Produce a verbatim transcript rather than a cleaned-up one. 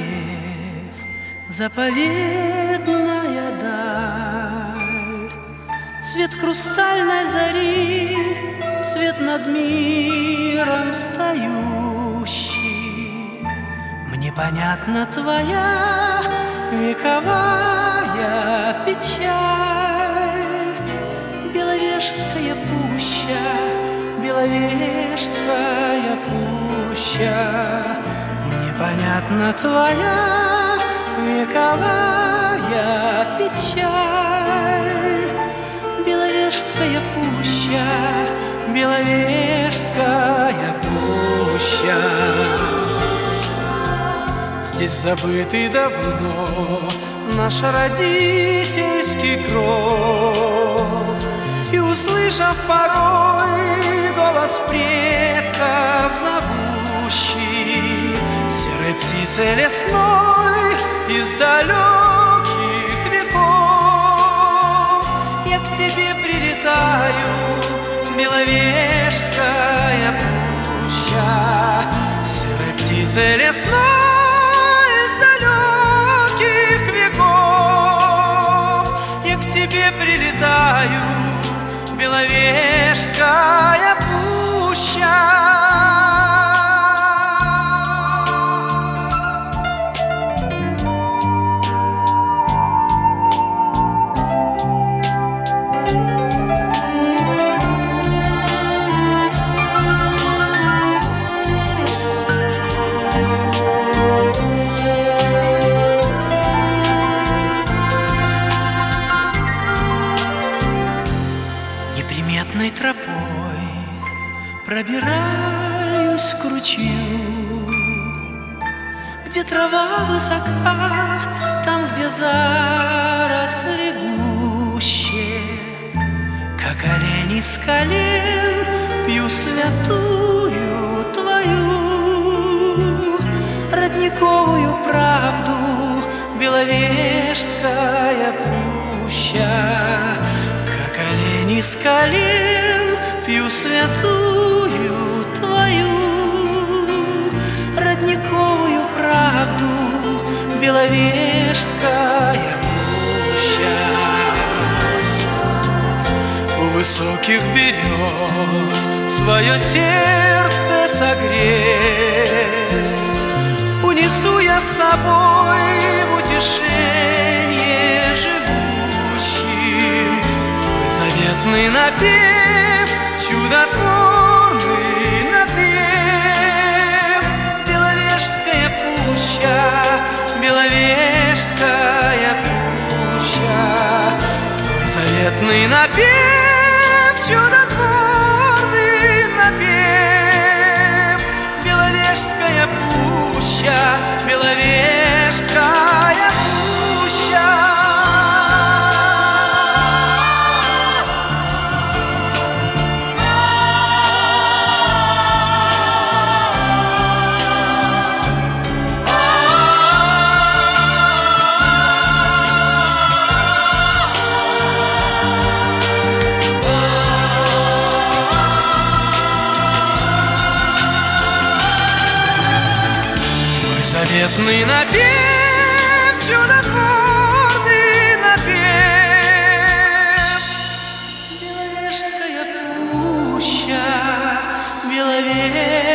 напев, заповедная даль, свет хрустальной зари, свет над миром встающий. Мне понятна твоя вековая печаль, Беловежская пуща, Беловежская пуща. Мне понятна твоя вековая печаль, Беловежская пуща, Беловежская пуща. Здесь забытый давно наш родительский кров, и, услышав порой голос предков зовущий, серой птицей лесной из далеких веков, я к тебе прилетаю, Беловежская пуща, серой птицей лесной из далеких веков, я к тебе прилетаю, Беловежская пуща. Неприметной тропой пробираюсь к ручью, где трава высока, там, где заросли гуще. Как олень из колен пью святую твою родниковую правду, Беловежская пуща. Как олень из колен пью святую твою родниковую правду, Беловежская пуща. У высоких берез свое сердце согрев, унесу я с собой в утешение живущим твой заветный напев, чудотворный напев. Беловежская пуща, Беловежская пуща, твой заветный напев, чудотворный напев. Беловежская пуща, Беловежская пуща. Заветный напев, чудотворный напев. Беловежская пуща, Беловежская